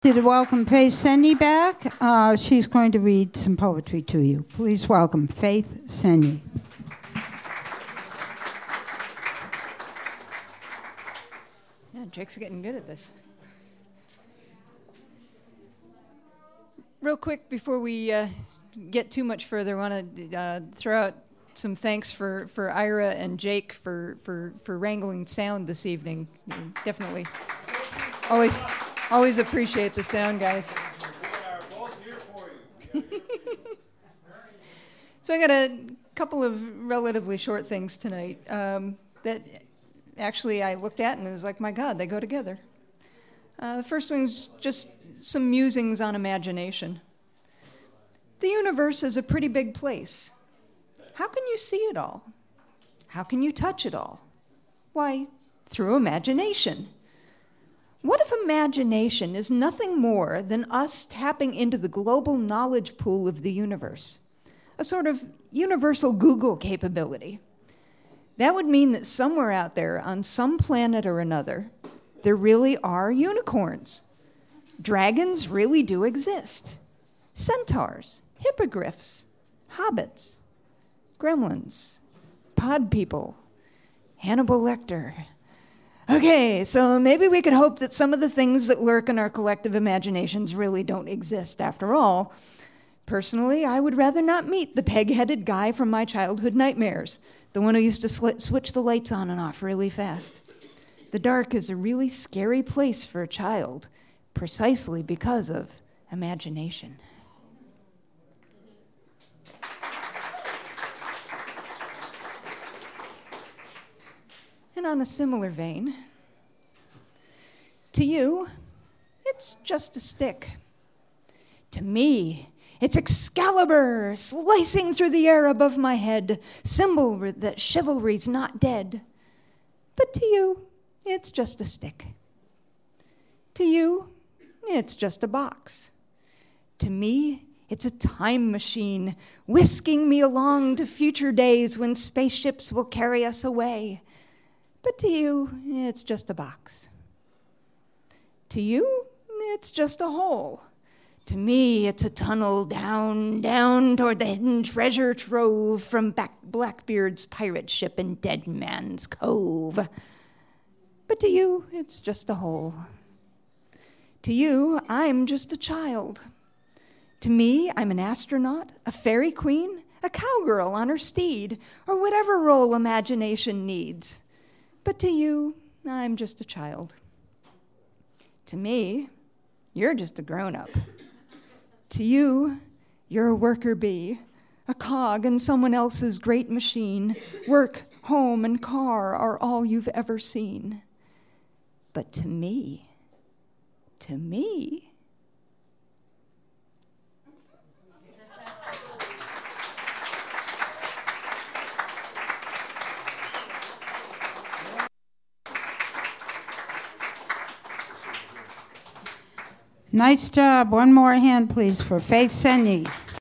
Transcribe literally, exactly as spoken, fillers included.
To welcome Faith Senyi back. Uh, she's going to read some poetry to you. Please welcome Faith Senyi. Yeah, Jake's getting good at this. Real quick, before we uh, get too much further, I want to uh, throw out some thanks for, for Ira and Jake for, for, for wrangling sound this evening. Definitely. Always. Always appreciate the sound, guys. We are both here for you. So I got a couple of relatively short things tonight um, that actually I looked at and was like, my God, they go together. Uh, the first one's just some musings on imagination. The universe is a pretty big place. How can you see it all? How can you touch it all? Why, through imagination. What if imagination is nothing more than us tapping into the global knowledge pool of the universe? A sort of universal Google capability. That would mean that somewhere out there, on some planet or another, there really are unicorns. Dragons really do exist. Centaurs, hippogriffs, hobbits, gremlins, pod people, Hannibal Lecter. Okay, so maybe we could hope that some of the things that lurk in our collective imaginations really don't exist after all. Personally, I would rather not meet the peg-headed guy from my childhood nightmares, the one who used to sl- switch the lights on and off really fast. The dark is a really scary place for a child, precisely because of imagination. And on a similar vein, to you, it's just a stick. To me, it's Excalibur slicing through the air above my head, symbol that chivalry's not dead. But to you, it's just a stick. To you, it's just a box. To me, it's a time machine, whisking me along to future days when spaceships will carry us away. But to you, it's just a box. To you, it's just a hole. To me, it's a tunnel down, down toward the hidden treasure trove from back Blackbeard's pirate ship in Dead Man's Cove. But to you, it's just a hole. To you, I'm just a child. To me, I'm an astronaut, a fairy queen, a cowgirl on her steed, or whatever role imagination needs. But to you, I'm just a child. To me, you're just a grown-up. To you, you're a worker bee, a cog in someone else's great machine. Work, home, and car are all you've ever seen. But to me, to me, Nice job. One more hand, please, for Faith Senyi.